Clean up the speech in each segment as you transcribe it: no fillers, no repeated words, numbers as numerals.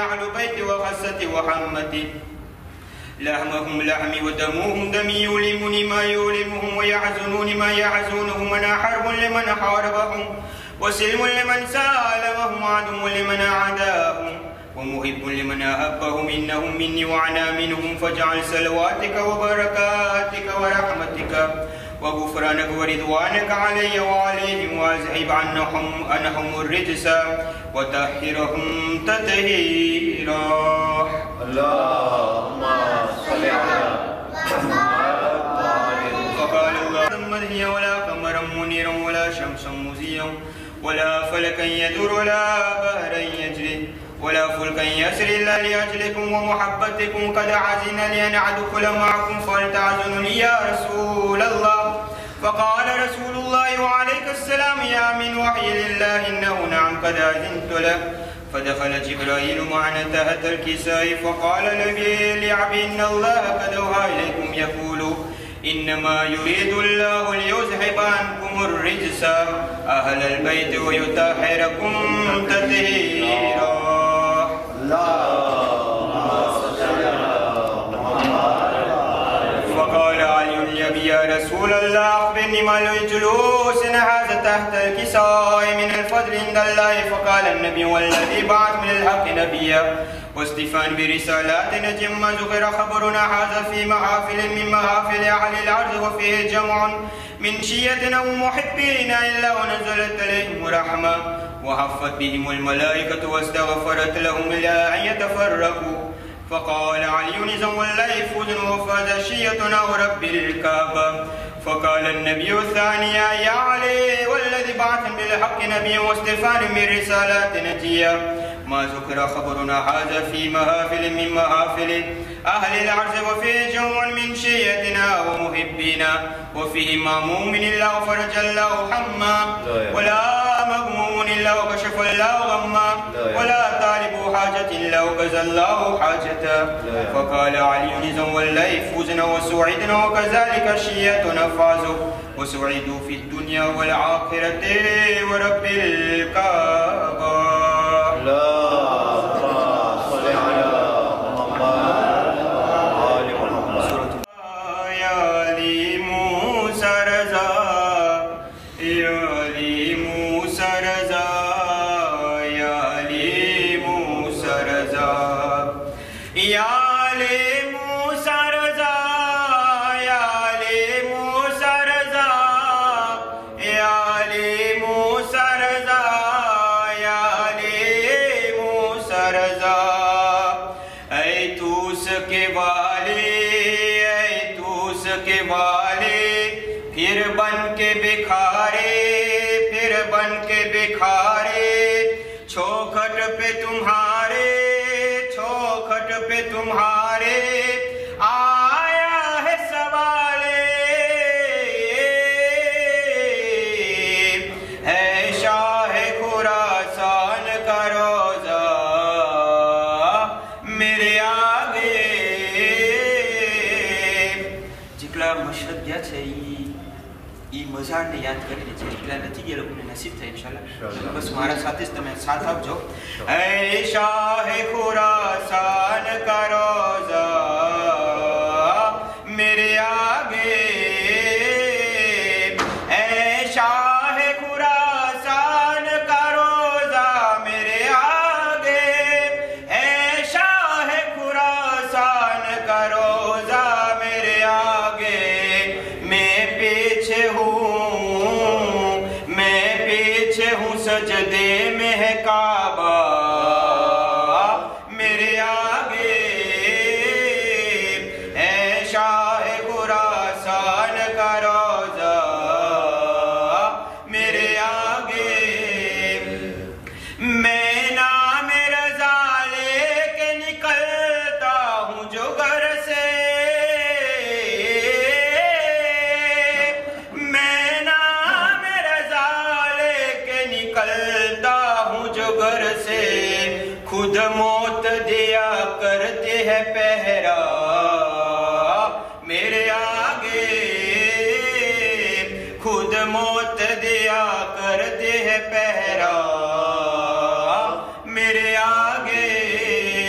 أهل بيت وخسة وحمة لحمهم لحمي ودمهم دمي يؤلمني ما يؤلمهم ويحزنوني ما يحزنهم أنا حرب لمن حاربهم وسلم لمن سالمهم عدو لمن عاداهم ومحب لمن أحبهم إنهم مني وأنا منهم فاجعل صلواتك وبركاتك ورحمتك وغفرانك ورضوانك علي وعليهم واذهب عنهم الرجس وطهرهم تطهيرا. اللهم صل على فقال الله مدهيا ولا قمرا منيرا ولا شمسا مزيا ولا فلكا يدور ولا بحرا يجري ولا فلكا يسري إلا لأجلكم ومحبتكم قد عزن لي أن أدخل معكم فلتعزنني يا رسول الله. فقال رسول الله وعليك السلام يا من وحي لله إنه نعم قد أذنت له. فدخل جبرائيل معنا تحت الكساء فقال لعبي إن الله قد أوحى إليكم يقول إنما يريد الله ليذهب عنكم الرجس أهل البيت ويطهركم تطهيرا. فقال علي يا رسول الله أخبرني ما الجلوس هذا تحت الكساء من الفضل عند الله. فقال النبي والذي بعث من الحق نبيا واستفان برسالات نجم ذكر خبرنا هذا في محافل من محافل أهل الأرض وفيه جمع من شية أو محبين إلا ونزلت عليهم رحمة وحفت بهم الملائكة واستغفرت لهم إلى أن يتفرقوا. فقال علي إذا والله فوز وفاز شية أو رب الكعبة. فقال النبي الثاني يا علي والذي بعث بالحق نبيا واستفان من رسالات نجيا ما ذكر خبرنا هذا في محافل من محافل أهل الأرض وفيه جمع من شيتنا ومحبينا وفيه ماموم إلا وفرج الله حما ولا مغموم إلا وكشف الله غما ولا طالب حاجة إلا وكزى الله حاجته. فقال علي إذا والله فوزنا وسعدنا وكذلك شيتنا فازوا وسعدوا في الدنيا والآخرة ورب الكعبة. پھر بن کے بکھارے چوکھٹ پہ تمہارے آیا ہے سوالے ہے شاہ خراسان کا روزہ میرے آگے. જેટલા મશહદ ગયા છે એ મઝારને યાદ કરીને છે એટલા નથી ગયા લોકોને નસીબ થાય ઇન્શાલ્લાહ. બસ મારા સાથે જ તમે સાથ આપજો. હે શાહ ખુરાસાન કા રોઝા મેરે આગે હે શાહ ખુરાસાન કા રોઝા મેરે આગે હે શાહ ખુરાસાન કા રોઝા મેરે આગે میں پیچھے ہوں سجدے میں ہے کعبہ میرے آگے اے شاہ خراسان کا روزہ میرے آگے. میں نام رضا لے کے نکلتا ہوں جو گھر سے گھر سے خود موت دیا کرتے ہیں پہرا میرے آگے خود موت دیا کرتے ہیں پہرا میرے آگے.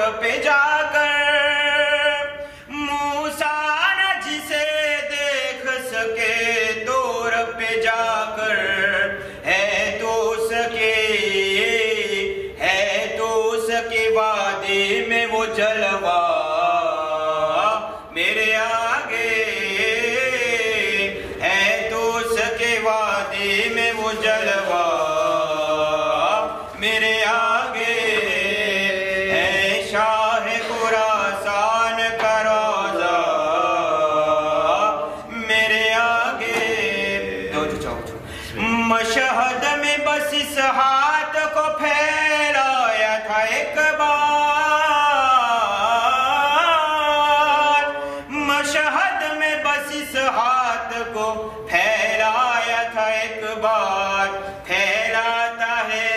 پہ جا کر موسیٰ نہ جسے دیکھ سکے دور پہ جا کر ہے تو سکے وادی میں وہ جلوہ میرے آگے ہے تو سکے وادی میں وہ جلوہ میرے آگے ہے شاہ خراسان کا روضہ میرے آگے مشہد میں بس اس ہاتھ کو پھیلایا تھا ایک بار مشہد میں بس اس ہاتھ کو پھیلایا تھا ایک بار پھیلاتا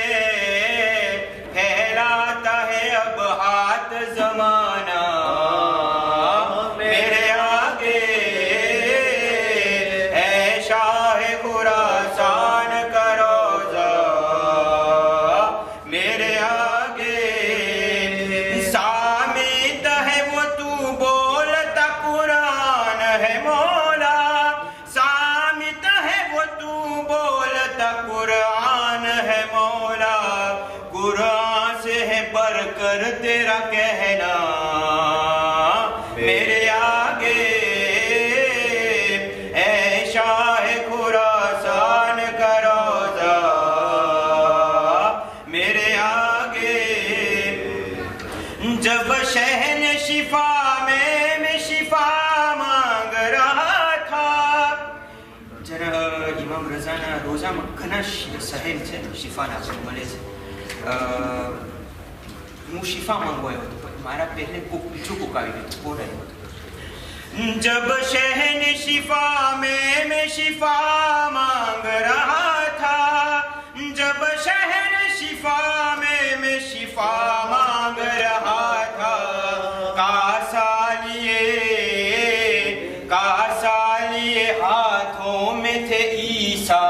ہے اب ہاتھ زمانہ میرے آگے ہے شاہ خراسان کا روضہ میرے آگے سامت ہے وہ تو بولتا قرآن ہے مولا سامت ہے وہ تو بولتا قرآن ہے مولا قرآن سے ہے بڑھ کر تیرا کہنا میرے آگے اے شاہ خراسان کا روضہ میرے آگے جب شہن شفا میں شفا مانگ رہا تھا امام رضانا روزہ مکھنا સહેલ છે શિફાના મળે છે હું શિફા માંગવા આવ્યો હતો પણ મારા પહેલે કોક બીજું કોક આવી ગયું કોણ આવ્યું હતું جب شہن شفا میں شفا مانگ رہا تھا جب شہن شفا میں شفا مانگ رہا تھا کاسا لیے ہاتھوں میں تھے عیسیٰ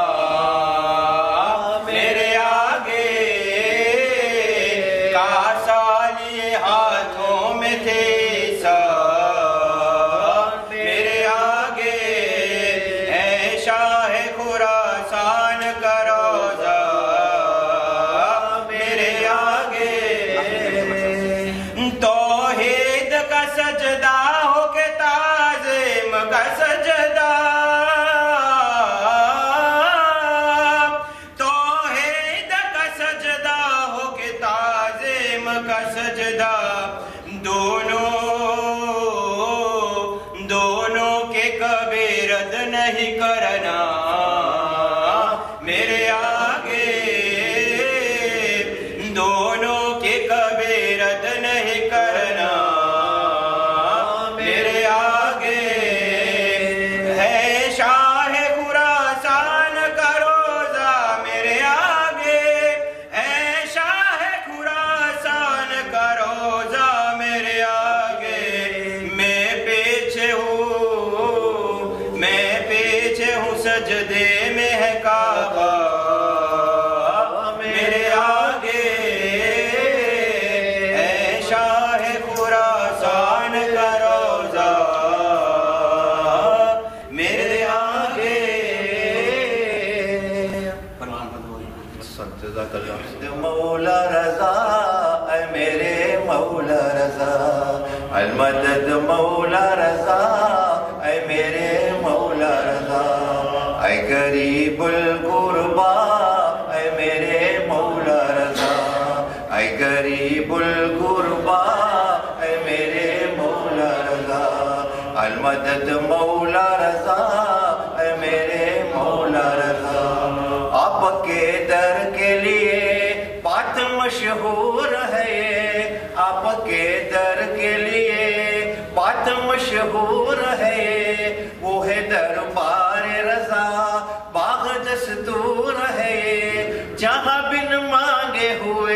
میرے آگے کاسا لیے ہاتھوں میں تھے عیسیٰ میرے آگے ہے شاہ خراسان کا روضہ میرے آگے توحید کا سجدہ ہو کے تعظیم کا سجدہ توحید کا سجدہ ہو کے تعظیم کا سجدہ دونوں کے کبھی رد نہیں کرنا میرے آگے دونوں کے کبھی رد نہیں کرنا میرے آگے ہے شاہ خراسان کا روضہ میرے آگے ہے شاہ خراسان کا روضہ میرے آگے میں پیچھے ہوں سجدے میں ہے کعبہ میرے آگے ہے شاہ خراسان کا روضہ میرے آگے مولا رضا اے میرے مولا رضا المدد مولا رضا اے میرے مولا رضا اے قریب القربا اے میرے مولا رضا اے قریب القربا اے میرے مولا رضا المدد مولا رضا اے میرے مولا رضا آپ کے در کے لیے بات مشہور ہے آپ کے در کے لیے بات مشہور ہے وہ ہے دربار رضا باغ دستور ہے جہاں بن مانگے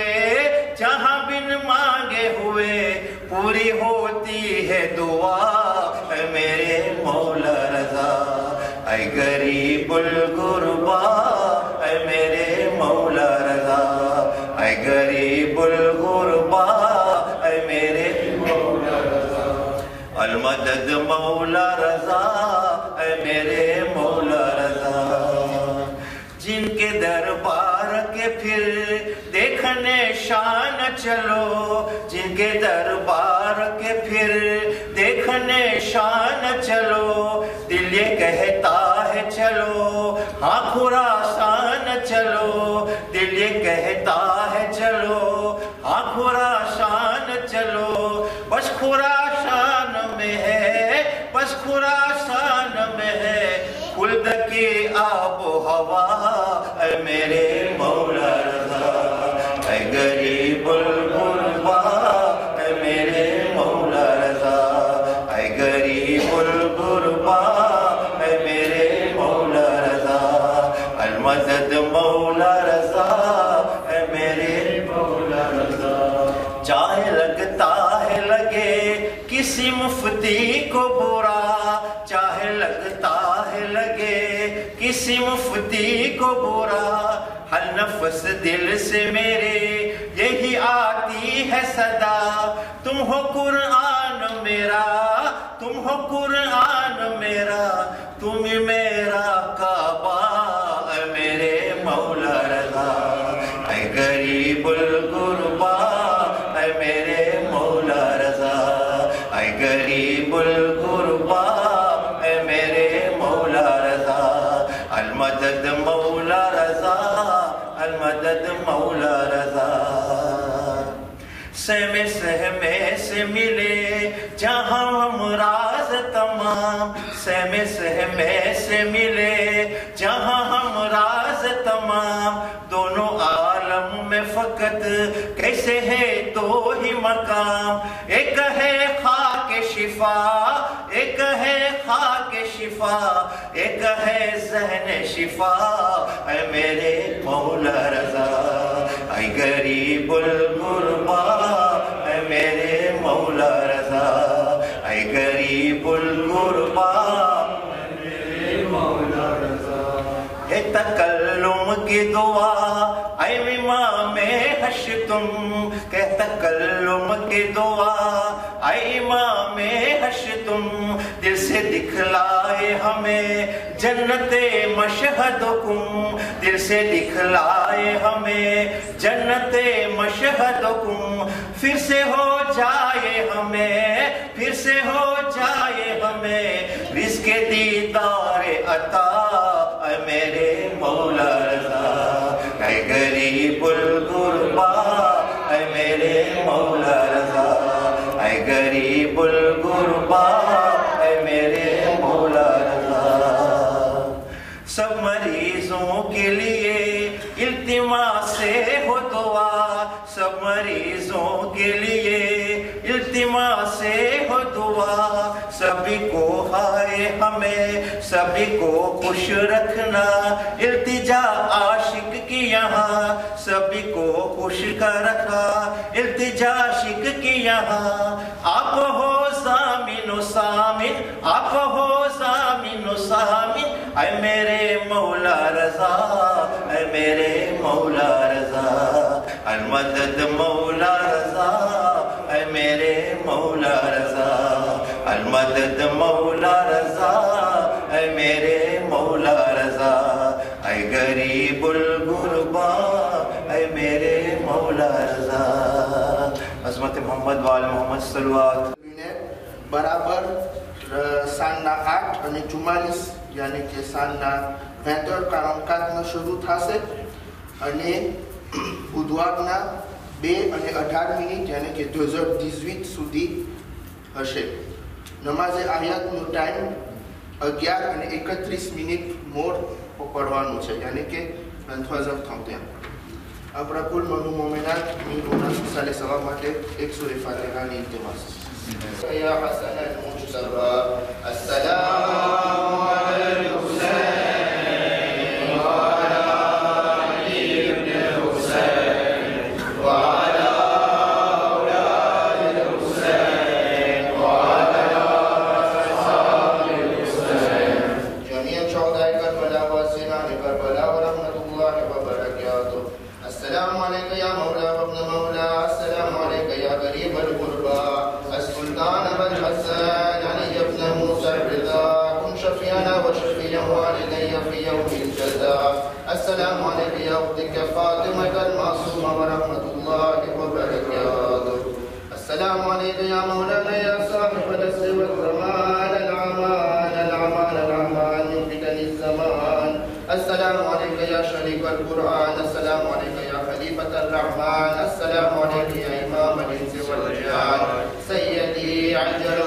ہوئے پوری ہوتی ہے دعا اے میرے مولا رضا اے غریب الغربا اے میرے مولا رضا اے غریب الغربا اے میرے المدد مولا رضا اے میرے مولا رضا جن کے دربار کے پھر دیکھنے شان چلو جن کے دربار کے پھر دیکھنے شان چلو دل یہ کہتا ہے چلو ہاں خراسان چلو دل یہ کہتا ہے چلو ہاں خراسان چلو بس خراسان میں ہے بس خراسان میں ہے خلد کی آب و ہوا اے میرے مولا رضا اے غریب الغربا اے میرے مولا رضا اے غریب الغربا اے میرے مولا رضا المدد مولا رضا اے میرے مولا رضا چاہے لگتا ہے لگے کسی مفتی کو برا چاہے لگتا ہے لگے کسی مفتی کو برا ہر نفس دل سے میرے یہی آتی ہے صدا تم ہو قرآن میرا تم ہو قرآن میرا تم میرا کعبہ اے میرے مولا رضا اے غریب الغربا اے میرے مولا رضا اے غریب الغربا اے میرے مولا رضا المدد مولا رضا المدد مولا رضا سہمے سہمے سے ملے جہاں ہم راز تمام سہمے سہمے سے ملے جہاں ہم راز تمام دونوں عالم میں فقط کیسے ہے دو ہی مقام ایک ہے خاک شفا ایک ہے خاک شفا ایک ہے ذہن شفا اے میرے مولا رضا اے غریب الغربا اے میرے مولا رضا اے غریب الغربا اے میرے مولا رضا اے تکلم کی دعا اے امام حشتم کہ تکلم کی دعا اے امام حشتم دل سے دکھلائے ہمیں جنت مشہدکم دل سے دکھلائے ہمیں جنت مشہدکم پھر سے ہو جائے ہمیں پھر سے ہو جائے ہمیں رزق دیدار عطا اے میرے مولا رضا اے غریب الغربا اے میرے مولا رضا اے غریب الغربا اے میرے مولا رضا سب مریضوں کے لیے التماس ہو دعا سب مریضوں کے لیے التماس ہو دعا سبھی کو ہائے ہمیں سبھی کو خوش رکھنا التجا عاشق کی یہاں سبھی کو خوش کر رکھا التجا عاشق کی یہاں آپ ہو ضامن و سامن آپ ہو ضامن و سامن اے میرے مولا رضا اے میرے مولا رضا المدد مولا رضا اے میرے مولا رضا المدد مولا رضا اے میرے مولا رضا اے غریب الغربا اے میرے مولا رضا عظمت محمد وآل محمد صلوات برابر સાંજના 8:44 યાની કે સાંજના 20:44 શરૂ થશે અને બુધવારના 2:18 યાની કે 2018 સુધી હશે. નમાઝે આયાતનો ટાઈમ 11:31 મોર પકડવાનું છે યાની કે 23h31. આપણા કુલ મોમિનાત મીરોના સાલે સવા માટે 100 ફાતિહાની ઇલ્તિમાસ. يا حسن المجتبى السلام على الحسين وعلى علي بن الحسين وعلى أولاد الحسين وعلى أصحاب الحسين جميع شهداء كربلاء والسنان كربلاء ورحمة الله وبركاته. السلام عليك يا مولا وابن مولا السلام عليك يا قريب القربى السلطان أبا الحسن علي بن ورحمة الله وبركاته. السلام عليك يا مولانا يا صاحب العصر والزمان، الأعمال من فتن الزمان. السلام عليك يا شريك القرآن، السلام عليك يا خليفة الرحمن، السلام عليك يا إمام الإنس والجان. سيدي عجل